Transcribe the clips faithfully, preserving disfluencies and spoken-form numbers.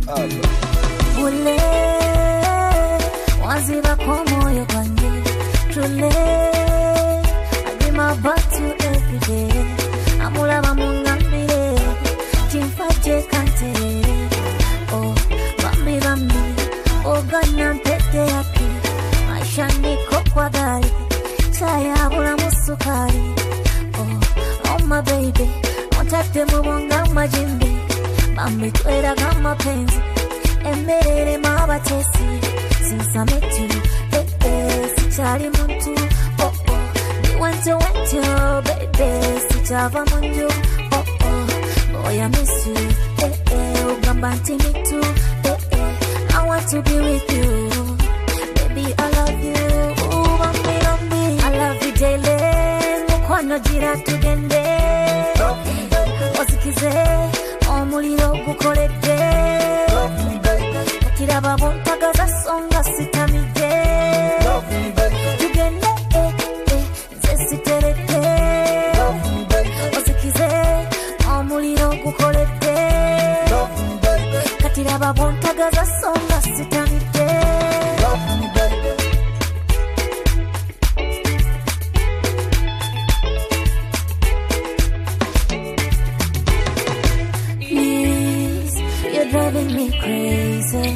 Ule wazira kwa moyo kwangu Trule I dream about you every day Amulaba mungambire Chimfaje kante Oh bambi bambi Ogana mpete yapi Maisha niko kwa gari Saya bula musukari Oh oh my baby Ontate mubonga majimbi Bambi twera kama penzi Emerere mabatesi Since I met you Eh eh Sichari muntu Oh oh Ni wento wento Baby Sichava munju Oh oh Boy I miss you Eh eh Ugamba ntimi tu Eh eh I want to be with you Baby I love you Ooh bambi bambi I love you daily Mukwano jira tugende Ozikize Omuliro gukolede Kiraba bontagaza songa sitamide Tugende eh eh Zesiterete Ozikize Omuliro gukolede Katiraba bontagaza songa sitamide Please, you're driving me crazy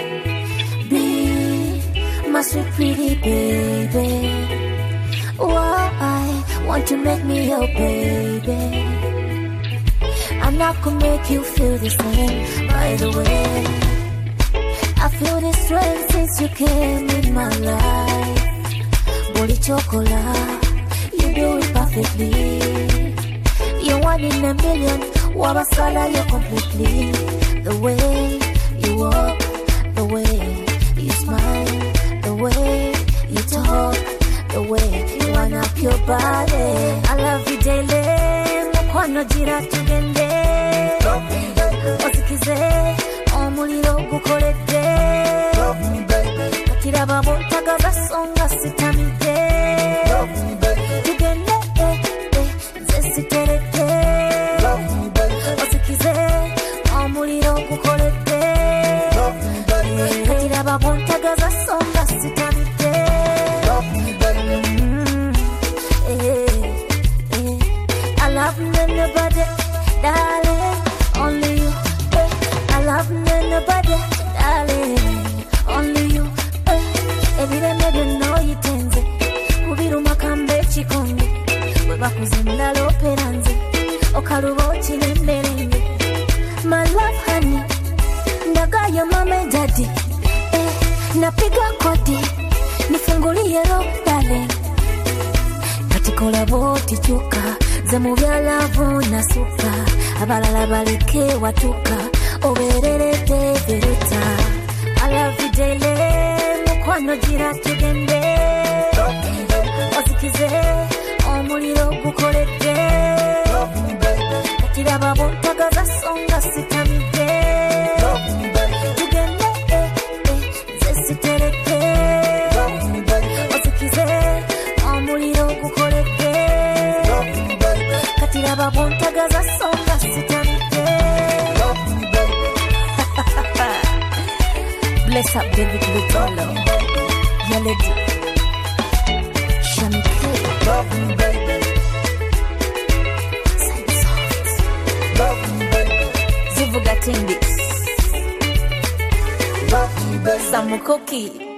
Be my sweet pretty baby Why want to make me your baby I'm not gonna make you feel the same By the way I feel this way since you came in my life Boli chocolate You do it perfectly You're one in a million Wabasala you're completely The way you walk The way you smile The way you talk The way you wind up your body I love you daily Mukwano jira tugende Ozikize Omuliro gukolede Kakiraba bontagaza songa sitamide Tugende eh eh Zesiterete Ozikize Omuliro gukolede Kakiraba bontagaza songa sitamide mm, eh, eh. I love nobody, darling, only you eh. I love nobody, darling, only you eh. Every day maybe know you tenze Kubiru makambe chikonge Weba kuzimla loperanze Okarubo chile mberenge My love honey Ndaga ya mama and daddy eh. Napiga kodi Nifungulie roho darling Katikola boti chuka Zemubyala vuna suka Abalala balike watuka Obererete verita I love you daily Mukwano jira tugende Ozikize Omuliro gukolede Kakiraba bontagaza songa sitamide Tugende eh eh Zesiterete Ozikize Omuliro gukolede Katiraba bontagaza songa sitamide Bless up David Lutolo Yaledi Shamike Love me baby Side soft Love me baby Zivuga Tindis Love me baby Samukoki